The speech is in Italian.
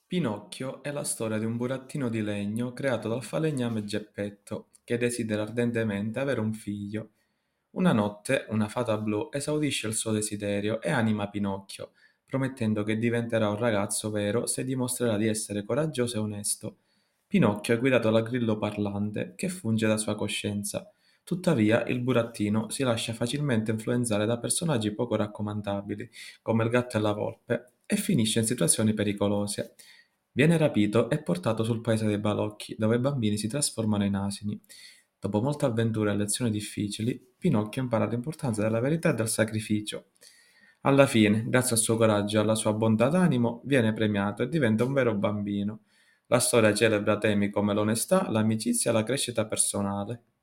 Pinocchio è la storia di un burattino di legno creato dal falegname Geppetto, che desidera ardentemente avere un figlio. Una notte una fata blu esaudisce il suo desiderio e anima Pinocchio, promettendo che diventerà un ragazzo vero se dimostrerà di essere coraggioso e onesto. Pinocchio è guidato dal grillo parlante, che funge da sua coscienza. Tuttavia, il burattino si lascia facilmente influenzare da personaggi poco raccomandabili, come il gatto e la volpe, e finisce in situazioni pericolose. Viene rapito e portato sul paese dei balocchi, dove i bambini si trasformano in asini. Dopo molte avventure e lezioni difficili, Pinocchio impara l'importanza della verità e del sacrificio. Alla fine, grazie al suo coraggio e alla sua bontà d'animo, viene premiato e diventa un vero bambino. La storia celebra temi come l'onestà, l'amicizia e la crescita personale.